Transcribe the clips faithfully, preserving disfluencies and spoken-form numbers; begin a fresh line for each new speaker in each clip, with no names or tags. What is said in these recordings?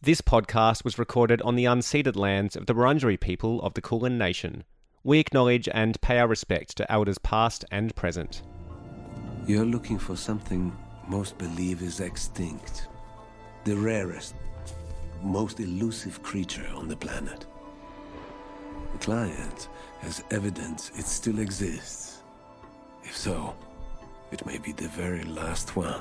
This podcast was recorded on the unceded lands of the Wurundjeri people of the Kulin Nation. We acknowledge and pay our respect to elders past and present.
You're looking for something most believe is extinct. The rarest, most elusive creature on the planet. The client has evidence it still exists. If so, it may be the very last one.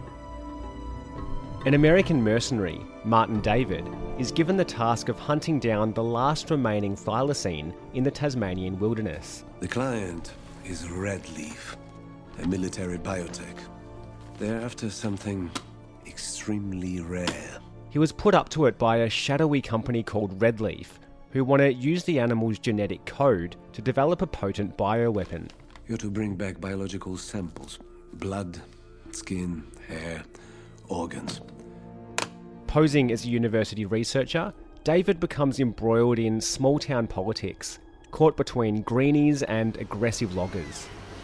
An American mercenary, Martin David, is given the task of hunting down the last remaining thylacine in the Tasmanian wilderness.
The client is Redleaf, a military biotech. They're after something extremely rare.
He was put up to it by a shadowy company called Redleaf, who want to use the animal's genetic code to develop a potent bioweapon.
You're to bring back biological samples. Blood, skin, hair, organs.
Posing as a university researcher, David becomes embroiled in small-town politics, caught between greenies and aggressive loggers.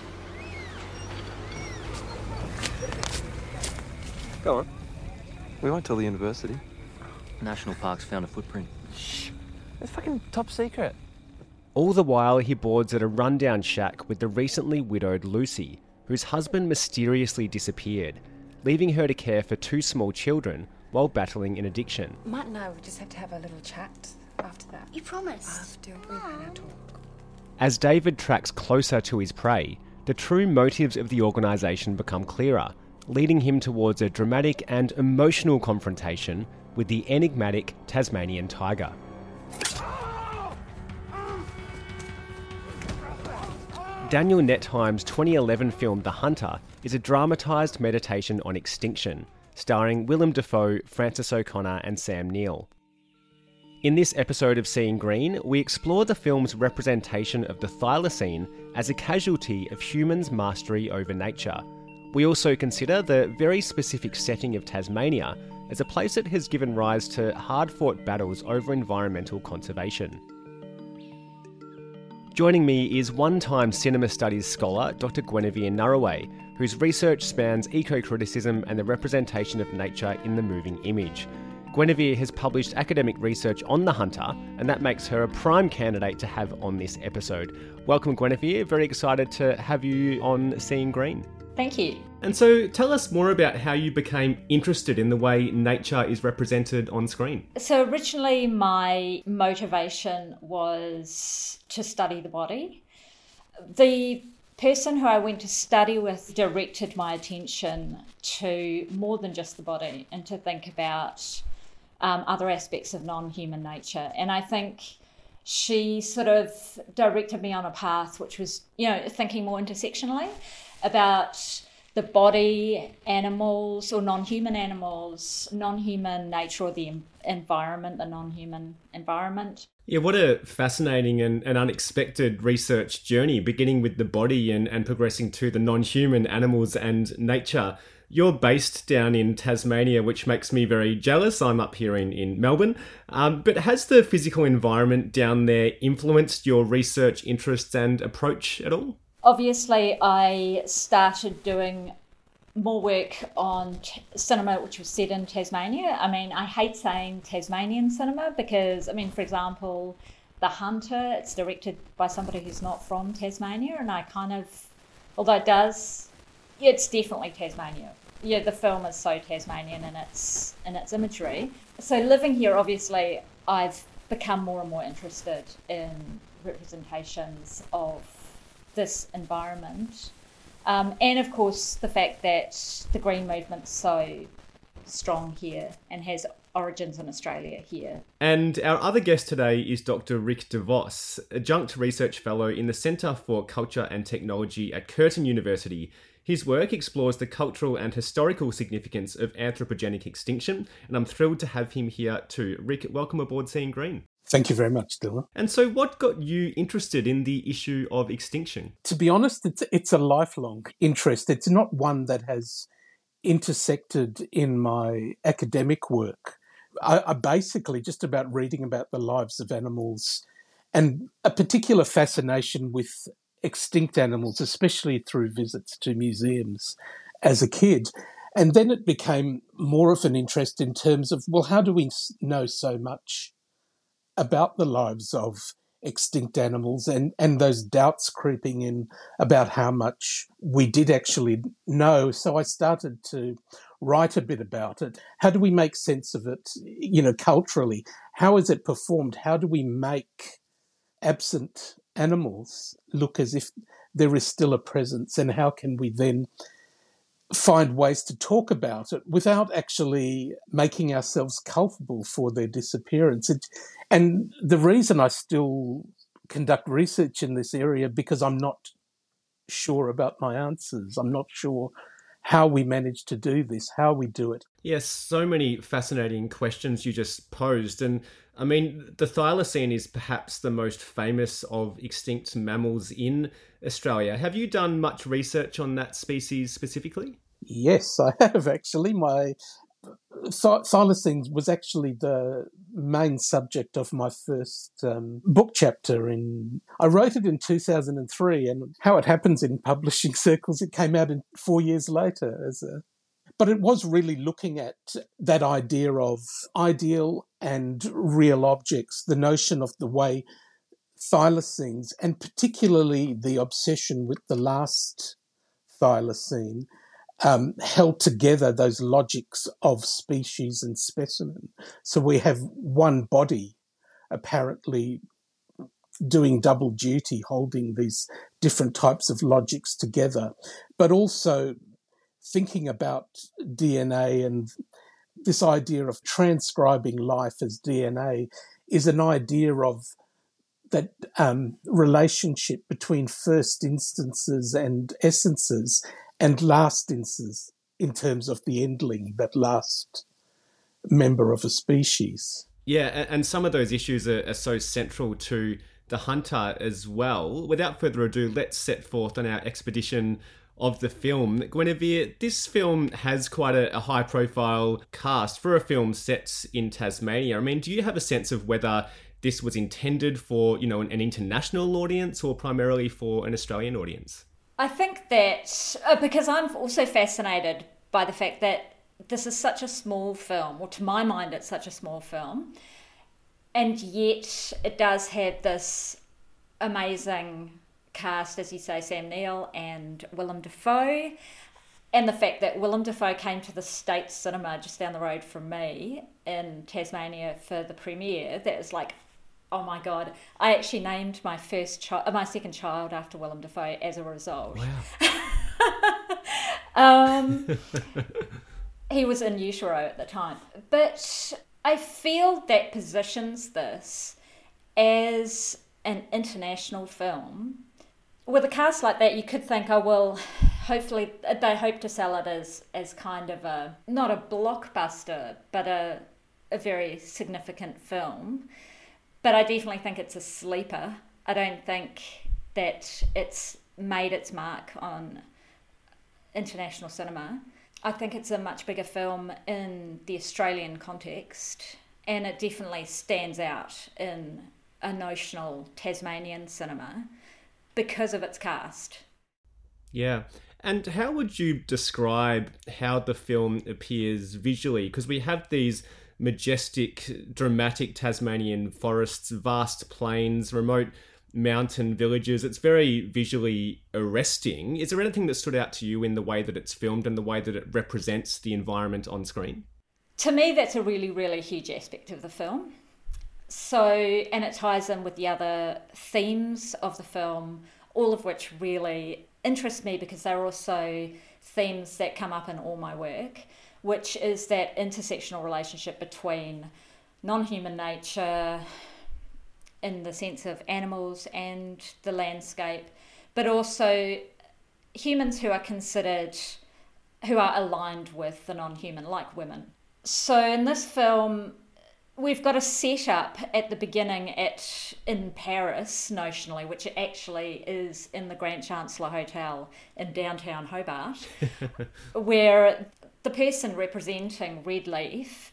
Go on. We won't tell the university.
National Parks found a footprint.
Shh. It's fucking top secret.
All the while, he boards at a rundown shack with the recently widowed Lucy, whose husband mysteriously disappeared, leaving her to care for two small children while battling an addiction.
Matt and I would just have to have a little chat after that.
You promised?
After we've had our talk.
As David tracks closer to his prey, the true motives of the organisation become clearer, leading him towards a dramatic and emotional confrontation with the enigmatic Tasmanian tiger. Daniel Nettheim's twenty eleven film The Hunter is a dramatised meditation on extinction, starring Willem Dafoe, Francis O'Connor and Sam Neill. In this episode of Seeing Green, we explore the film's representation of the thylacine as a casualty of humans' mastery over nature. We also consider the very specific setting of Tasmania as a place that has given rise to hard-fought battles over environmental conservation. Joining me is one-time cinema studies scholar Doctor Guinevere Narraway, whose research spans eco-criticism and the representation of nature in the moving image. Guinevere has published academic research on The Hunter, and that makes her a prime candidate to have on this episode. Welcome, Guinevere. Very excited to have you on Seeing Green.
Thank you.
And so tell us more about how you became interested in the way nature is represented on screen.
So originally my motivation was to study the body. The person who I went to study with directed my attention to more than just the body and to think about um, other aspects of non-human nature. And I think she sort of directed me on a path which was, you know, thinking more intersectionally about the body, animals or non-human animals, non-human nature or the environment, the non-human environment.
Yeah, what a fascinating and, and unexpected research journey, beginning with the body and, and progressing to the non-human animals and nature. You're based down in Tasmania, which makes me very jealous. I'm up here in, in Melbourne. Um, but has the physical environment down there influenced your research interests and approach at all?
Obviously, I started doing more work on t- cinema which was set in Tasmania. I mean, I hate saying Tasmanian cinema because, I mean, for example, The Hunter, it's directed by somebody who's not from Tasmania, and I kind of, although it does, yeah, it's definitely Tasmania. Yeah, the film is so Tasmanian in its, in its imagery. So living here, obviously, I've become more and more interested in representations of this environment, um, and of course the fact that the green movement's so strong here and has origins in Australia here.
And our other guest today is Doctor Rick de Vos, adjunct research fellow in the Centre for Culture and Technology at Curtin University. His work explores the cultural and historical significance of anthropogenic extinction, and I'm thrilled to have him here too. Rick, welcome aboard Seeing Green.
Thank you very much, Dylan.
And so what got you interested in the issue of extinction?
To be honest, it's, it's a lifelong interest. It's not one that has intersected in my academic work. I, I basically just about reading about the lives of animals and a particular fascination with extinct animals, especially through visits to museums as a kid. And then it became more of an interest in terms of, well, how do we know so much about the lives of extinct animals, and, and those doubts creeping in about how much we did actually know. So I started to write a bit about it. How do we make sense of it, you know, culturally? How is it performed? How do we make absent animals look as if there is still a presence? And how can we then find ways to talk about it without actually making ourselves culpable for their disappearance? It, and the reason I still conduct research in this area, because I'm not sure about my answers. I'm not sure how we manage to do this, how we do it.
Yes, so many fascinating questions you just posed. And I mean, the thylacine is perhaps the most famous of extinct mammals in Australia. Have you done much research on that species specifically?
Yes, I have actually. My th- thylacine was actually the main subject of my first um, book chapter. In I wrote it in two thousand three, and how it happens in publishing circles, it came out in four years later as a But it was really looking at that idea of ideal and real objects, the notion of the way thylacines, and particularly the obsession with the last thylacine, um, held together those logics of species and specimen. So we have one body apparently doing double duty, holding these different types of logics together, but also thinking about D N A, and this idea of transcribing life as D N A is an idea of that um, relationship between first instances and essences and last instances in terms of the endling, that last member of a species.
Yeah, and some of those issues are, are so central to The Hunter as well. Without further ado, let's set forth on our expedition of the film. Guinevere, this film has quite a, a high-profile cast for a film set in Tasmania. I mean, do you have a sense of whether this was intended for, you know, an, an international audience or primarily for an Australian audience?
I think that, uh, because I'm also fascinated by the fact that this is such a small film, or to my mind it's such a small film, and yet it does have this amazing cast, as you say, Sam Neill and Willem Dafoe, and the fact that Willem Dafoe came to the State Cinema just down the road from me in Tasmania for the premiere. That was like, oh my God. I actually named my first child, my second child after Willem Dafoe as a result.
Wow.
um, he was in utero at the time. But I feel that positions this as an international film. With a cast like that, you could think, oh, well, hopefully they hope to sell it as, as kind of a, not a blockbuster, but a, a very significant film. But I definitely think it's a sleeper. I don't think that it's made its mark on international cinema. I think it's a much bigger film in the Australian context, and it definitely stands out in a notional Tasmanian cinema because of its cast.
Yeah. And how would you describe how the film appears visually? Because we have these majestic, dramatic Tasmanian forests, vast plains, remote mountain villages. It's very visually arresting. Is there anything that stood out to you in the way that it's filmed and the way that it represents the environment on screen?
To me, that's a really, really huge aspect of the film. So, and it ties in with the other themes of the film, all of which really interest me because they're also themes that come up in all my work, which is that intersectional relationship between non-human nature in the sense of animals and the landscape, but also humans who are considered, who are aligned with the non-human, like women. So in this film, we've got a setup at the beginning at in Paris, notionally, which actually is in the Grand Chancellor Hotel in downtown Hobart, where the person representing Redleaf,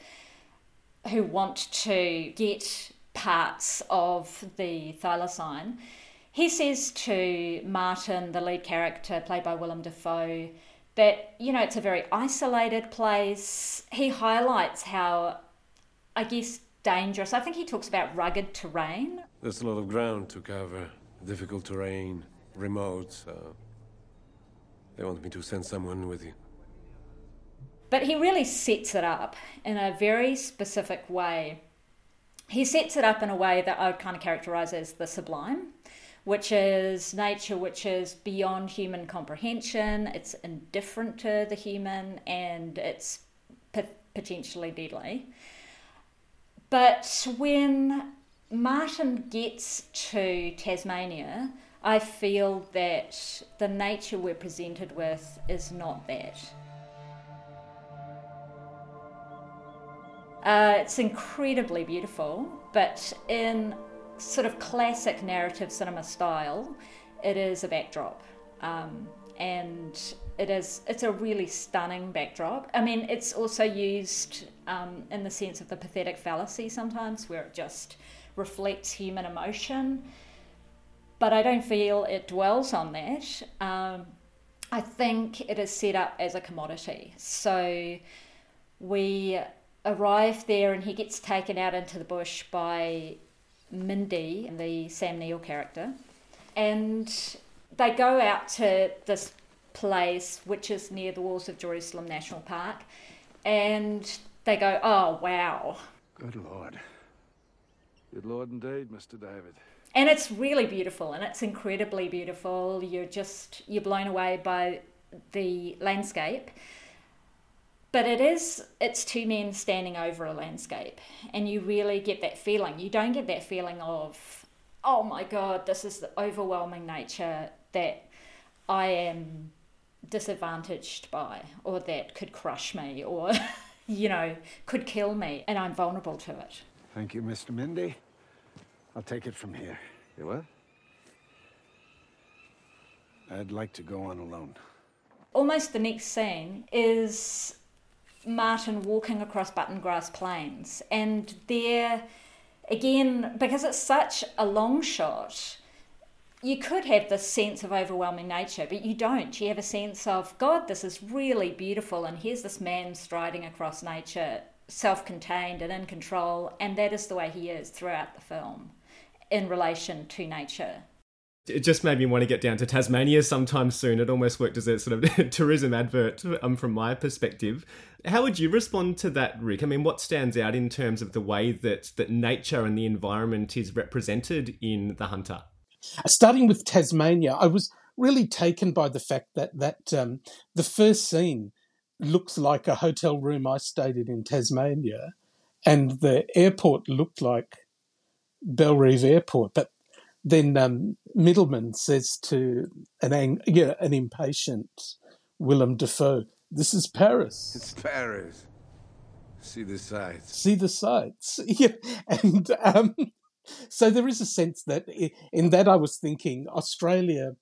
who want to get parts of the thylacine, he says to Martin, the lead character played by Willem Dafoe, that, you know, it's a very isolated place. He highlights how, I guess, dangerous. I think he talks about rugged terrain.
There's a lot of ground to cover, difficult terrain, remote, so they want me to send someone with you.
But he really sets it up in a very specific way. He sets it up in a way that I would kind of characterise as the sublime, which is nature which is beyond human comprehension, it's indifferent to the human, and it's p- potentially deadly. But when Martin gets to Tasmania, I feel that the nature we're presented with is not that. Uh, it's incredibly beautiful, but in sort of classic narrative cinema style, it is a backdrop. Um, and it is, it's a really stunning backdrop. I mean, it's also used um, in the sense of the pathetic fallacy sometimes, where it just reflects human emotion. But I don't feel it dwells on that. Um, I think it is set up as a commodity. So we arrive there and he gets taken out into the bush by Mindy, the Sam Neill character, and they go out to this place which is near the walls of Jerusalem National Park, and they go, oh wow.
Good Lord. Good Lord indeed, Mister David.
And it's really beautiful, and it's incredibly beautiful. You're just, you're blown away by the landscape. But it is, it's two men standing over a landscape, and you really get that feeling. You don't get that feeling of, oh my God, this is the overwhelming nature that I am disadvantaged by, or that could crush me, or, you know, could kill me, and I'm vulnerable to it.
Thank you, Mister Mindy. I'll take it from here.
You what?
I'd like to go on alone.
Almost the next scene is Martin walking across Buttongrass Plains, and there again, because it's such a long shot, you could have this sense of overwhelming nature, but you don't. You have a sense of, God, this is really beautiful, and here's this man striding across nature, self-contained and in control, and that is the way he is throughout the film in relation to nature.
It just made me want to get down to Tasmania sometime soon. It almost worked as a sort of tourism advert um, from my perspective. How would you respond to that, Rick? I mean, what stands out in terms of the way that, that nature and the environment is represented in The Hunter?
Starting with Tasmania, I was really taken by the fact that, that um, the first scene looks like a hotel room I stayed in in Tasmania, and the airport looked like Bellerive Airport. But then um, Middleman says to an ang- yeah, an impatient Willem Dafoe, "This is Paris.
It's Paris. See the sights."
See the sights. Yeah, and um, so there is a sense that in that I was thinking Australia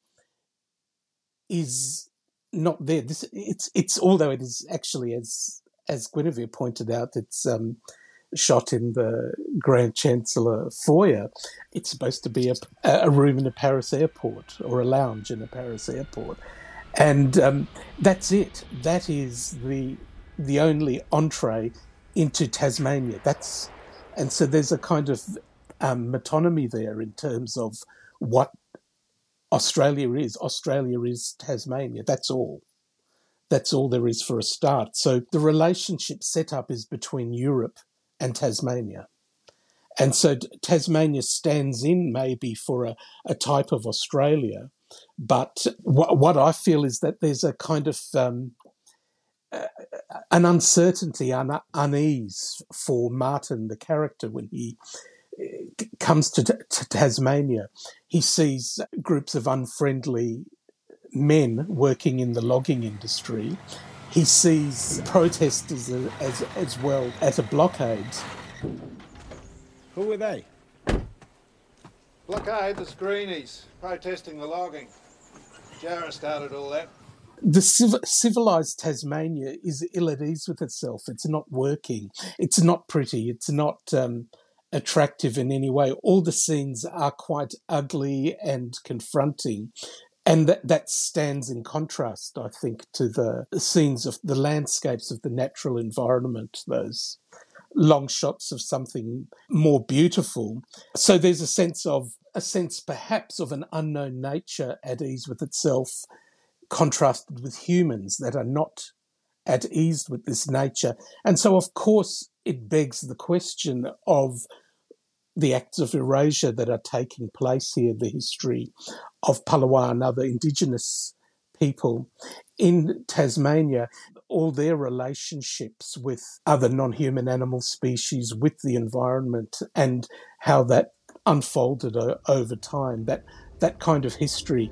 is not there. This it's it's although it is actually, as as Guinevere pointed out, it's um, shot in the Grand Chancellor foyer. It's supposed to be a, a room in a Paris airport, or a lounge in a Paris airport, and um, that's it. That is the the only entree into Tasmania. That's and so there's a kind of um, metonymy there in terms of what Australia is. Australia is Tasmania. That's all. That's all there is for a start. So the relationship set up is between Europe and Tasmania. And so Tasmania stands in maybe for a, a type of Australia. But what, what I feel is that there's a kind of um, uh, an uncertainty, an unease for Martin, the character, when he comes to, to Tasmania. He sees groups of unfriendly men working in the logging industry. He sees protesters as, as well as a blockade.
Who were they?
Blockade, the Screenies, protesting the logging. Jarrah started all that.
The civ- civilised Tasmania is ill at ease with itself. It's not working. It's not pretty. It's not um, attractive in any way. All the scenes are quite ugly and confronting. And that, that stands in contrast, I think, to the scenes of the landscapes of the natural environment, those long shots of something more beautiful. So there's a sense of, a sense perhaps of an unknown nature at ease with itself, contrasted with humans that are not at ease with this nature. And so, of course, it begs the question of the acts of erasure that are taking place here, the history of Palawa and other Indigenous people in Tasmania, all their relationships with other non-human animal species, with the environment, and how that unfolded o- over time, that, that kind of history.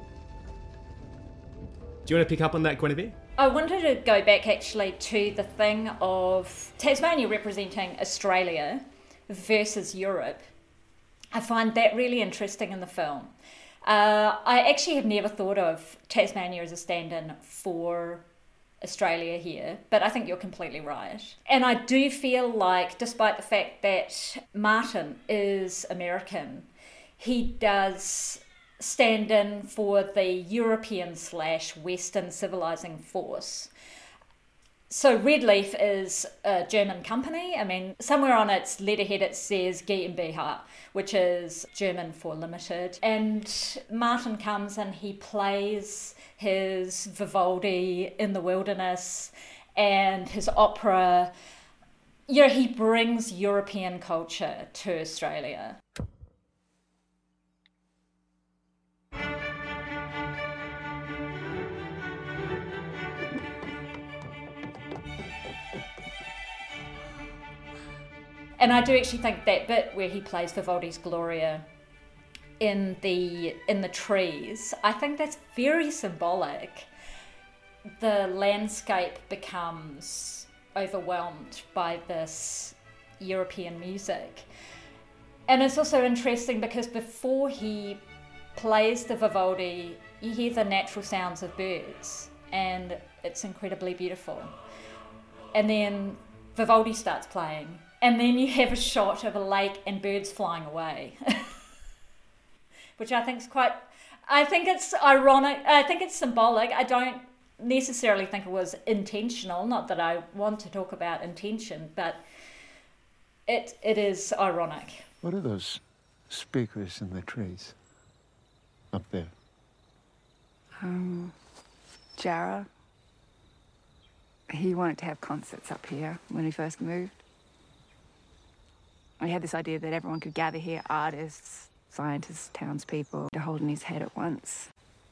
Do you want to pick up on that, Guinevere?
I wanted to go back actually to the thing of Tasmania representing Australia versus Europe. I find that really interesting in the film. Uh, I actually have never thought of Tasmania as a stand-in for Australia here, but I think you're completely right. And I do feel like, despite the fact that Martin is American, he does stand in for the European slash Western civilizing force. So Redleaf is a German company. I mean, somewhere on its letterhead it says GmbH, which is German for limited. And Martin comes and he plays his Vivaldi in the wilderness and his opera. You know, he brings European culture to Australia. And I do actually think that bit where he plays Vivaldi's Gloria in the in the trees, I think that's very symbolic. The landscape becomes overwhelmed by this European music. And it's also interesting because before he plays the Vivaldi, you hear the natural sounds of birds, and it's incredibly beautiful. And then Vivaldi starts playing, and then you have a shot of a lake and birds flying away, which I think is quite, I think it's ironic, I think it's symbolic. I don't necessarily think it was intentional, not that I want to talk about intention, but it it is ironic.
What are those speakers in the trees up there?
Um, Jarrah. He wanted to have concerts up here when we first moved. We had this idea that everyone could gather here, artists, scientists, townspeople, to hold in his head at once.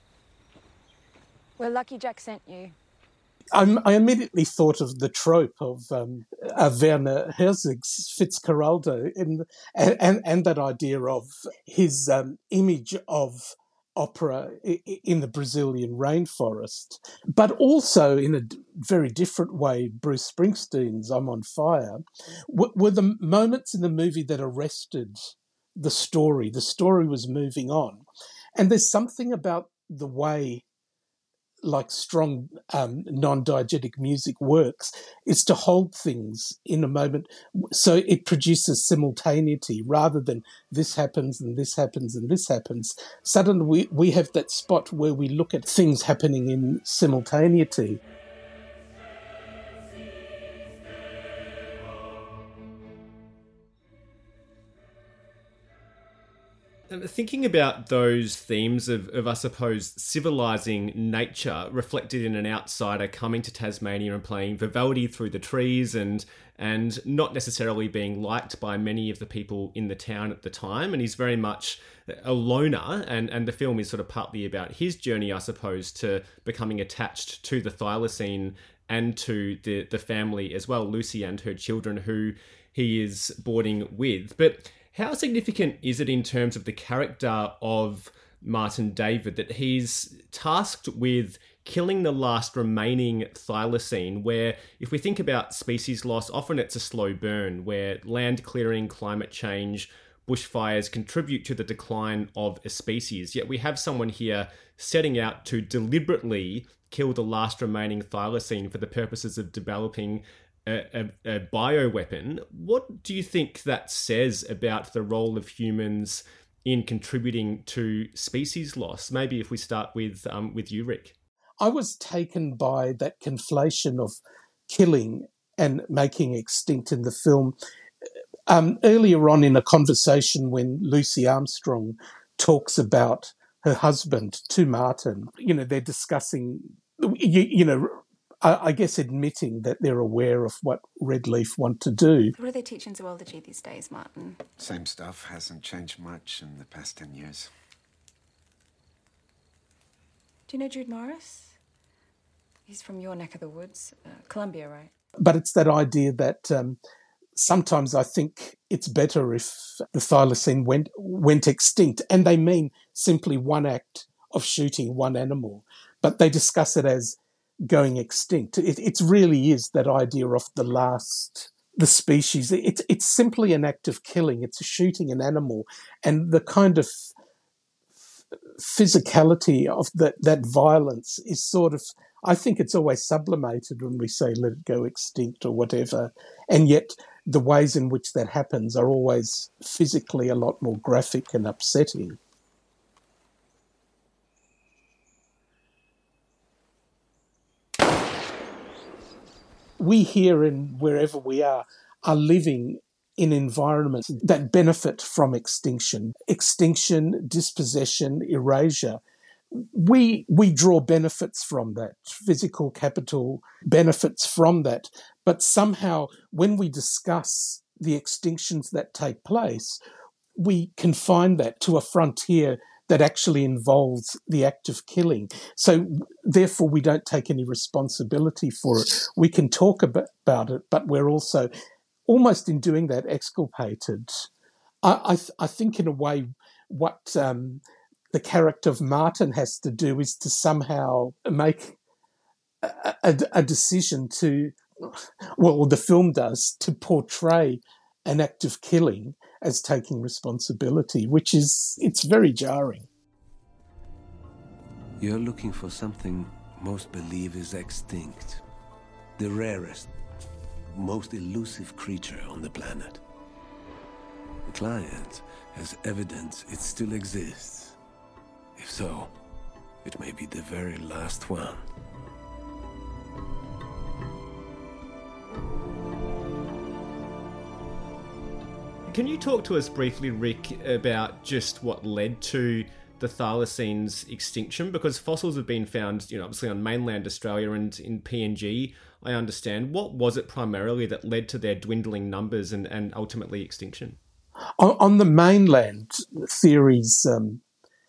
We're lucky Jack sent you.
I'm, I immediately thought of the trope of um, uh, Werner Herzog's Fitzcarraldo in, and, and, and that idea of his um, image of opera in the Brazilian rainforest, but also in a very different way, Bruce Springsteen's I'm on Fire, were the moments in the movie that arrested the story. The story was moving on. And there's something about the way like strong um, non-diegetic music works, is to hold things in a moment so it produces simultaneity rather than this happens and this happens and this happens. Suddenly we, we have that spot where we look at things happening in simultaneity.
Thinking about those themes of, of, I suppose, civilising nature reflected in an outsider coming to Tasmania and playing Vivaldi through the trees and and not necessarily being liked by many of the people in the town at the time. And he's very much a loner, and, and the film is sort of partly about his journey, I suppose, to becoming attached to the thylacine and to the, the family as well, Lucy and her children, who he is boarding with. But how significant is it in terms of the character of Martin David that he's tasked with killing the last remaining thylacine, where if we think about species loss, often it's a slow burn where land clearing, climate change, bushfires contribute to the decline of a species. Yet we have someone here setting out to deliberately kill the last remaining thylacine for the purposes of developing A, a, a bioweapon. What do you think that says about the role of humans in contributing to species loss? Maybe if we start with um, with you, Rick.
I was taken by that conflation of killing and making extinct in the film. Um, earlier on in a conversation when Lucy Armstrong talks about her husband to Martin, you know, they're discussing, you, you know, I, I guess admitting that they're aware of what Redleaf want to do.
What are they teaching zoology these days, Martin?
Same stuff, hasn't changed much in the past ten years.
Do you know Jude Morris? He's from your neck of the woods, uh, Columbia, right?
But it's that idea that um, sometimes I think it's better if the thylacine went went extinct, and they mean simply one act of shooting one animal, but they discuss it as going extinct. It, it really is that idea of the last, the species. It's it's simply an act of killing. It's shooting an animal, and the kind of physicality of that that violence is sort of, I think it's always sublimated when we say let it go extinct or whatever, and yet the ways in which that happens are always physically a lot more graphic and upsetting. We here and wherever we are are living in environments that benefit from extinction. Extinction, dispossession, erasure. We we draw benefits from that, physical capital benefits from that. But somehow when we discuss the extinctions that take place, we confine that to a frontier that actually involves the act of killing. So therefore we don't take any responsibility for it. We can talk about it, but we're also almost in doing that exculpated. I, I, th- I think in a way what um, the character of Martin has to do is to somehow make a, a, a decision to, well, the film does, to portray an act of killing as taking responsibility, which is, it's very jarring.
You're looking for something most believe is extinct. The rarest, most elusive creature on the planet. The client has evidence it still exists. If so, it may be the very last one.
Can you talk to us briefly, Rick, about just what led to the thylacine's extinction? Because fossils have been found, you know, obviously on mainland Australia and in P N G, I understand. What was it primarily that led to their dwindling numbers and, and ultimately extinction?
On, on the mainland, theories, um,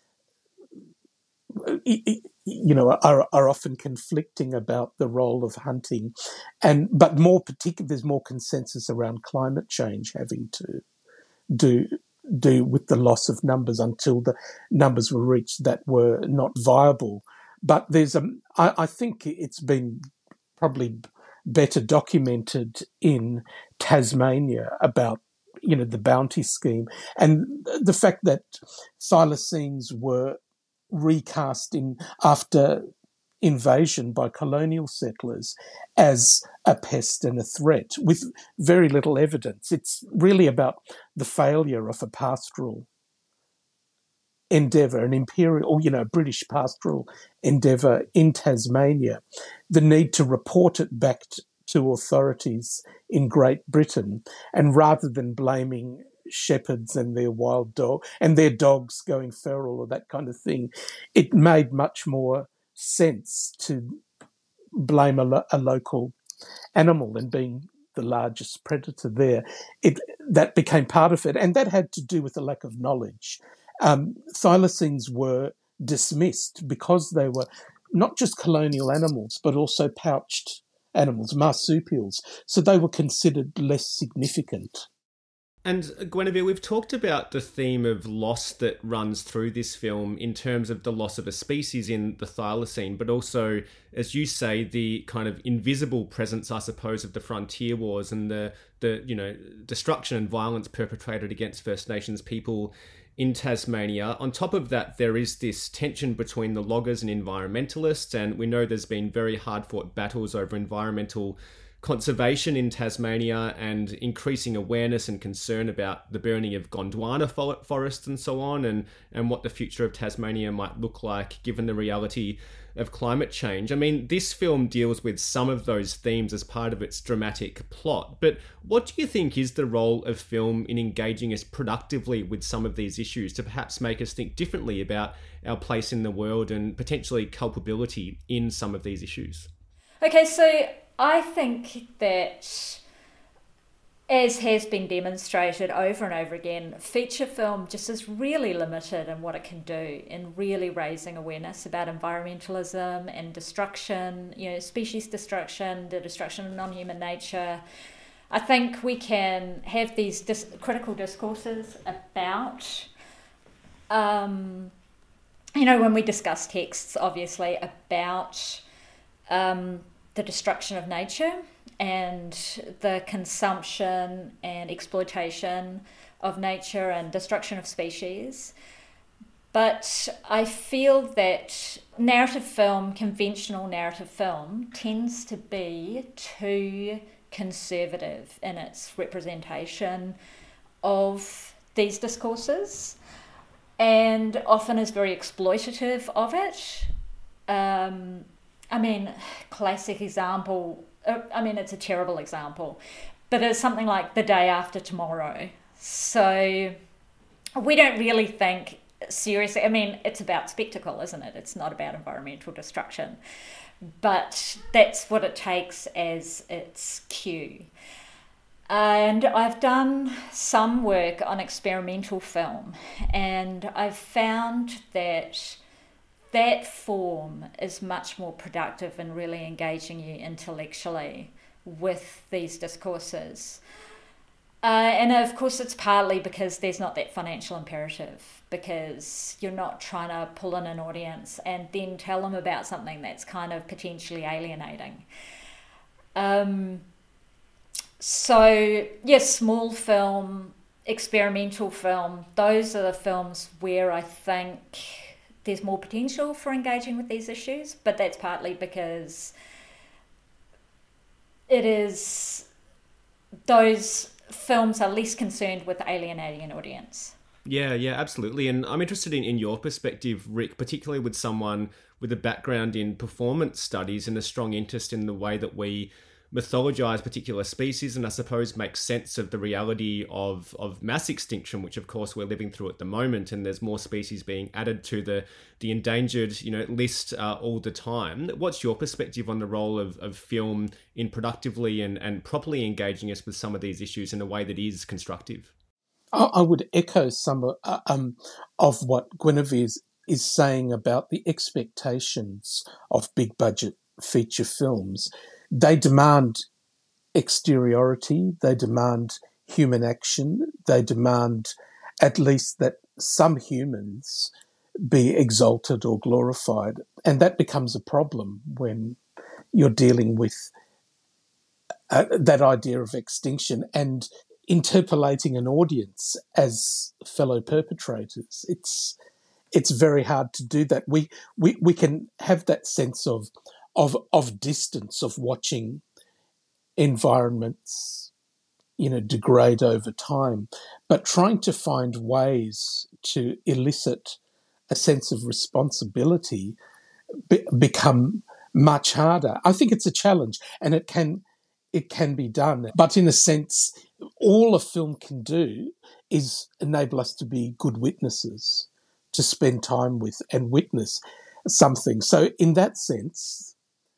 you know, are, are often conflicting about the role of hunting, and but more particularly, there's more consensus around climate change having to do do with the loss of numbers until the numbers were reached that were not viable. But there's a, I, I think it's been probably better documented in Tasmania about, you know, the bounty scheme and the fact that thylacines were recast in after invasion by colonial settlers as a pest and a threat with very little evidence. It's really about the failure of a pastoral endeavour, an imperial, or, you know, British pastoral endeavour in Tasmania, the need to report it back to authorities in Great Britain, and rather than blaming shepherds and their wild dog and their dogs going feral or that kind of thing, it made much more sense to blame a, lo- a local animal and being the largest predator there. It that became part of it, and that had to do with a lack of knowledge. Um, thylacines were dismissed because they were not just colonial animals, but also pouched animals, marsupials. So they were considered less significant.
And Guinevere, we've talked about the theme of loss that runs through this film in terms of the loss of a species in the thylacine, but also, as you say, the kind of invisible presence, I suppose, of the frontier wars and the, the you know, destruction and violence perpetrated against First Nations people in Tasmania. On top of that, there is this tension between the loggers and environmentalists, and we know there's been very hard-fought battles over environmental conservation in Tasmania and increasing awareness and concern about the burning of Gondwana fo- forests and so on, and, and what the future of Tasmania might look like given the reality of climate change. I mean, this film deals with some of those themes as part of its dramatic plot, but what do you think is the role of film in engaging us productively with some of these issues to perhaps make us think differently about our place in the world and potentially culpability in some of these issues?
Okay, so I think that, as has been demonstrated over and over again, feature film just is really limited in what it can do in really raising awareness about environmentalism and destruction, you know, species destruction, the destruction of non-human nature. I think we can have these dis- critical discourses about, um, you know, when we discuss texts, obviously, about um, the destruction of nature and the consumption and exploitation of nature and destruction of species. But I feel that narrative film, conventional narrative film, tends to be too conservative in its representation of these discourses and often is very exploitative of it. Um, I mean, classic example, I mean, it's a terrible example, but it's something like The Day After Tomorrow. So we don't really think seriously. I mean, it's about spectacle, isn't it? It's not about environmental destruction. But that's what it takes as its cue. And I've done some work on experimental film, and I've found that that form is much more productive in really engaging you intellectually with these discourses. Uh, and of course, it's partly because there's not that financial imperative, because you're not trying to pull in an audience and then tell them about something that's kind of potentially alienating. Um, so, yes, small film, experimental film, those are the films where I think there's more potential for engaging with these issues, but that's partly because it is, those films are less concerned with alienating an audience.
Yeah, yeah, absolutely. And I'm interested in, in your perspective, Rick, particularly with someone with a background in performance studies and a strong interest in the way that we mythologize particular species, and I suppose make sense of the reality of, of mass extinction, which of course we're living through at the moment, and there's more species being added to the, the endangered, you know, list uh, all the time. What's your perspective on the role of, of film in productively and, and properly engaging us with some of these issues in a way that is constructive?
I would echo some of, uh, um, of what Guinevere is, is saying about the expectations of big budget feature films. They demand exteriority, they demand human action, they demand at least that some humans be exalted or glorified. And that becomes a problem when you're dealing with uh, that idea of extinction and interpolating an audience as fellow perpetrators. It's it's very hard to do that. We we we can have that sense of of of distance, of watching environments, you know, degrade over time, but trying to find ways to elicit a sense of responsibility be, become much harder. I think it's a challenge, and it can it can be done. But in a sense, all a film can do is enable us to be good witnesses, to spend time with and witness something. So in that sense,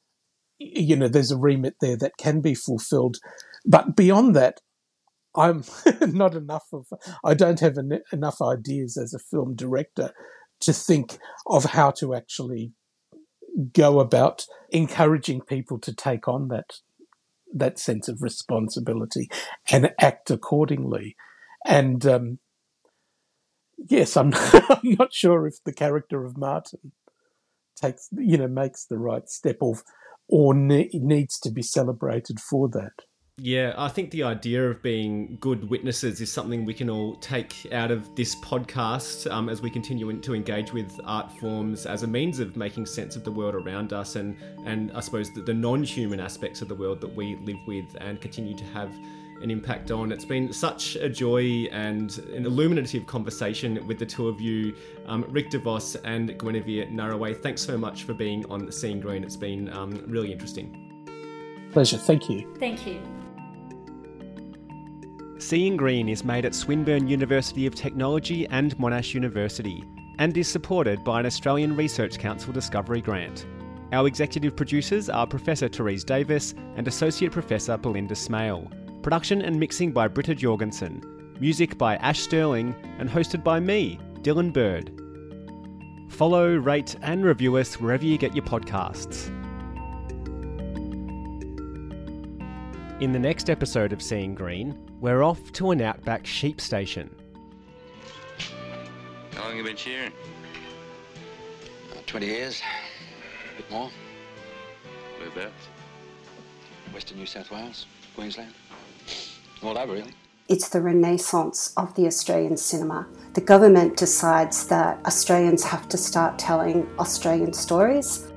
you know, there's a remit there that can be fulfilled. But beyond that, I'm not enough of, I don't have en- enough ideas as a film director to think of how to actually go about encouraging people to take on that that sense of responsibility and act accordingly. And um, yes, I'm, I'm not sure if the character of Martin takes, you know, makes the right step or, or ne- needs to be celebrated for that.
Yeah, I think the idea of being good witnesses is something we can all take out of this podcast um, as we continue to engage with art forms as a means of making sense of the world around us and, and I suppose the, the non-human aspects of the world that we live with and continue to have an impact on. It's been such a joy and an illuminative conversation with the two of you, um, Rick DeVos and Guinevere Naraway. Thanks so much for being on Seeing Green. It's been um, really interesting.
Pleasure. Thank you.
Thank you.
Seeing Green is made at Swinburne University of Technology and Monash University and is supported by an Australian Research Council Discovery Grant. Our executive producers are Professor Therese Davis and Associate Professor Belinda Smale. Production and mixing by Britta Jorgensen. Music by Ash Sterling and hosted by me, Dylan Bird. Follow, rate and review us wherever you get your podcasts. In the next episode of Seeing Green, we're off to an outback sheep station.
How long have you been shearing?
Uh, twenty years. A bit more.
Whereabouts?
Western New South Wales, Queensland. All over, really.
It's the renaissance of the Australian cinema. The government decides that Australians have to start telling Australian stories.